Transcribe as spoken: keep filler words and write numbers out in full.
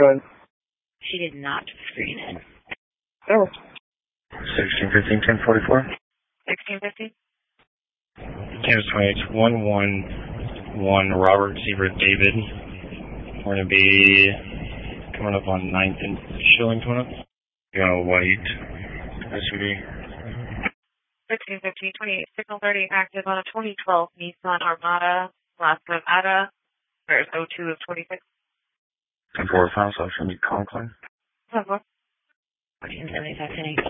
ahead. She did not screen it. Oh. sixteen fifteen, ten forty-four. sixteen fifteen? Campus twenty-eight, one one one, Robert Zebra David. We're going to be coming up on ninth and Shillington up. You want to wait. S U D. sixteen fifteen, twenty-eight, signal thirty, active on a twenty twelve Nissan Armada, last of Ada. There's O two of twenty-six. ten four, final option, Conklin. ten four. fourteen seventy-five, ten eight.